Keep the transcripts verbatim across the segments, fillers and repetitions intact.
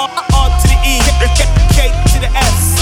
R to the E, K to the S.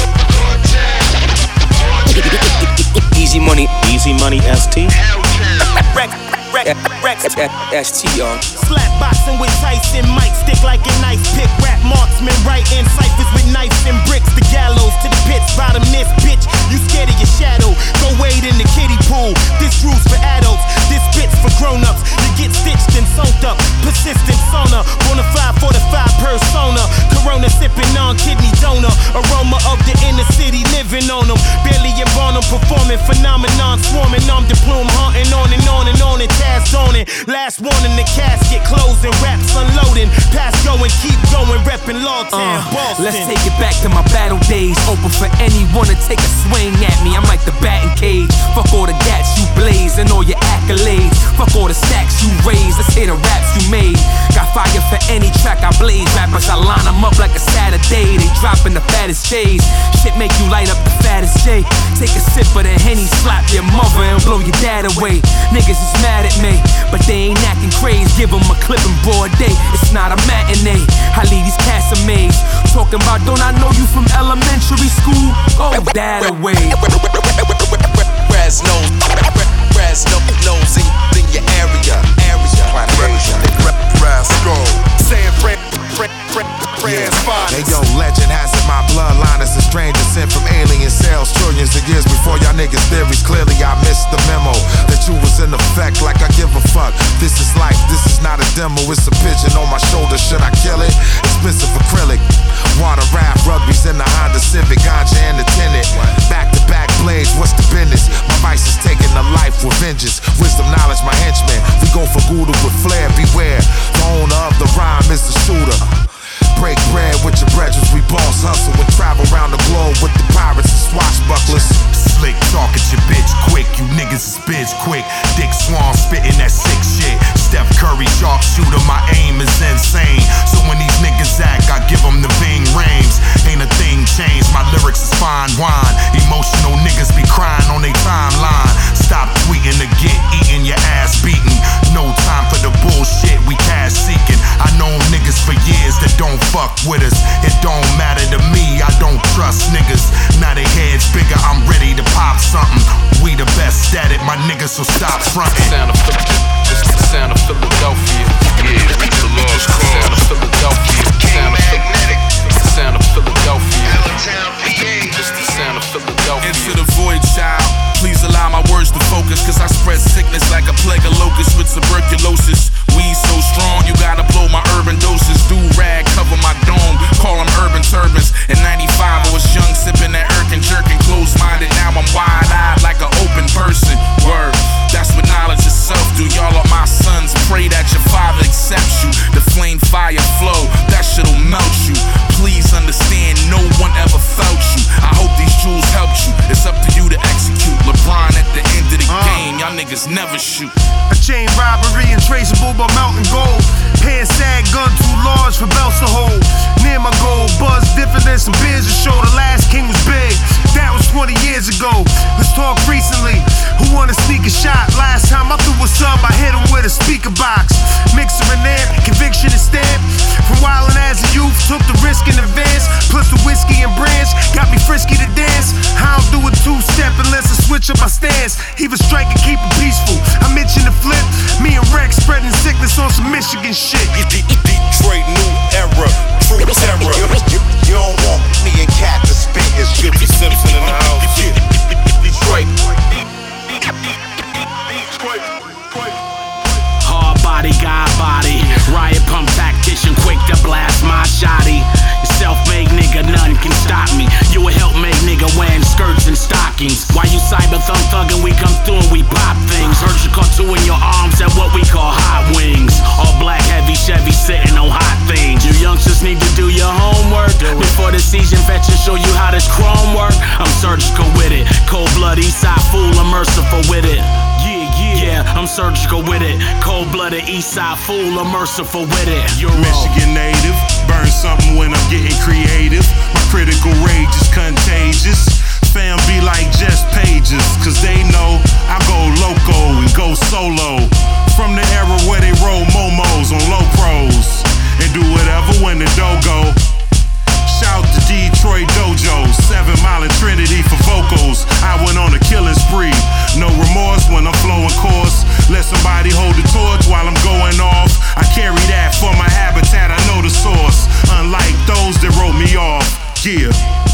Easy money, easy money, S T. Rex, Rex, Rex, S T on. Slap boxing with Tyson, mic stick like a knife pick. Rap marksman, writing ciphers with knives and bricks. The gallows to the pits, bottom this bitch. You scared of your shadow? Go wade in the kiddie pool. This rules for adults, this bit's for grown-ups. You get stitched and sewn up, persistent sauna. Bonafide forty-five persona. Corona sipping on kidney donor. Aroma of the inner city living on them. Barely in Barnum performing phenomenon swarming. I'm the plume haunting on and on and on and task on it. Last warning, the casket closing, raps unloading. Pass going, keep going, repping Lawtown, uh, Boston. Let's take it back to my battle days. Open for anyone to take a swing at me. I'm like the batting cage. Fuck all the gats you blaze and all your accolades. Fuck all the stacks you raise. Let's hear the raps you made. Got fire for any track I blaze. Rappers, I line them up like a Saturday. They dropping the fattest J's. Shit make you light up the fattest J. Take a sip of the Henny, slap your mother and blow your dad away. Niggas is mad at me, but they ain't acting crazy. Give them a clip in broad day. It's not a matinee. I leave these cats amazed. Talking about, don't I know you from elementary school? Go that away. Brass nose, brass nose in your area, area. Brass gold. Saying prayers, prayers, Hey yo, legend has it, my bloodline is a stranger sent from alien cells trillions of years before y'all niggas' theories. Clearly I missed the memo that you was in effect like I give a fuck. This is life, this is not a demo, it's a pigeon on my shoulder. Should I kill it? Expensive acrylic. Water raft, rugby's in the Honda Civic, ganja and the tenant. Back to back blades, what's the business? My vice is taking a life with vengeance. Wisdom, knowledge, my henchman. We go for Gouda with flair, beware. The owner of the rhyme is the shooter. Break bread with your brethren, we boss hustle and travel around the globe with the pirates and swashbucklers. Slick talk at your bitch quick, you niggas is bitch quick. Dick Swan spitting that sick shit. Steph Curry sharpshooter, my aim is insane. So when these niggas act, I give them the Ving Rhames. Ain't a thing changed, my lyrics is fine wine. Emotional niggas be crying on they timeline. Stop tweeting to get eaten, your ass beaten. No time for the bullshit, we cash seeking. I know niggas for years that don't fuck with us. It don't matter to me, I don't trust niggas. Now they heads bigger, I'm ready to pop something. We the best at it, my niggas, so stop frontin'. Sound of It's the sound of Philadelphia. Yeah, reach the lost cause. Sound of Philadelphia. Sound of Philadelphia. Sound of Philadelphia. It's the sound of Philadelphia. Into the void, child. Please allow my words to focus, cause I spread sickness like a plague of locusts with tuberculosis. Weed so strong, you gotta blow my urban doses. Do rag, cover my dome, call them urban turbans. In ninety-five, I was young, sipping that Erkin, jerking, closed-minded. Now I'm wide-eyed like an open person. Word, that's what knowledge itself do. Y'all are my sons, pray that your father accepts you. The flame fire flow, that shit'll melt you. Please understand, no one ever felt you. I hope these jewels helped you. It's up to you to execute. LeBron at the end of the uh. game, y'all niggas never shoot. A chain robbery and traceable by mountain gold. Pants sag, gun too large for belts to hold. Near my goal, buzz different than some beers to show. The last king was big, that was twenty years ago. Let's talk recently. Who wanna sneak a shot? Last time I threw a sub, I hit him with a speaker box. Mixer and amp, conviction and stamp. From wildin' as a youth, took the risk in advance. Plus the whiskey and branch, got me frisky to dance. I don't do a two-step unless I switch up my stance. Even strike and keep it peaceful. I mentioned the flip, me and Rex spreading sickness on some Michigan shit. Detroit new era, true terror. You don't want me and Cat to spit. It's fifty Simpson in the house. Detroit. Hard body, God body. Riot pump tactician, quick to blast my shotty. Self-made nigga, nothing can stop me. You a help-made nigga wearing skirts and stockings. Why you cyber thumb thuggin'? We come through and we pop things. Heard you caught two in your arms at what we call hot wings. All black heavy Chevy sitting on hot things. You youngsters need to do your homework before the season veterans show you how this chrome work. I'm surgical with it. Cold blood, Eastside fool, I'm merciful with it. Yeah, yeah, yeah, I'm surgical with it. Cold-blooded Eastside fool, I'm merciful with it. You're Michigan native, burn something when I'm getting creative. My critical rage is contagious. Fam be like just pages, cause they know I go loco and go solo. From the era where they roll momos on low pros and do whatever when the dough go. Yeah.